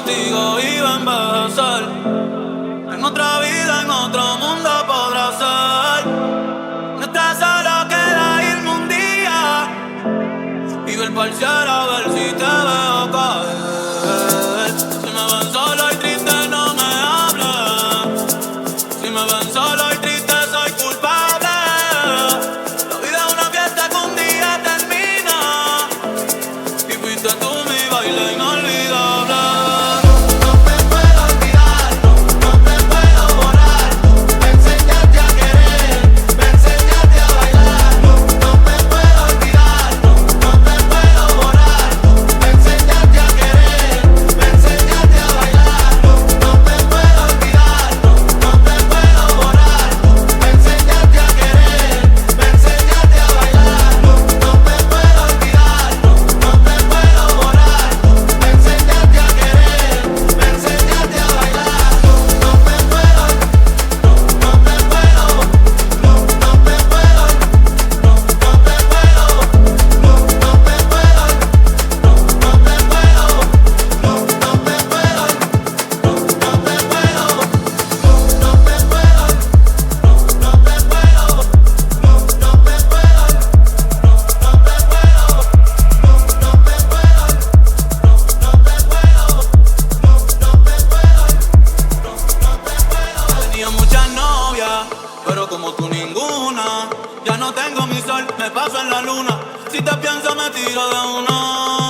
contigo iba a envejecer. En otra vida, en otro mundo podrá ser. Nuestra solo queda irme un día y ver pa'l cielo a ver si te veo caer. Si me ven solo y triste no me hablen. Si me ven solo y triste soy culpable. La vida es una fiesta que un día termina y fuiste tú mi baile inolvidable. Pero como tú ninguna. Ya no tengo mi sol, me paso en la luna. Si te pienso me tiro de uno.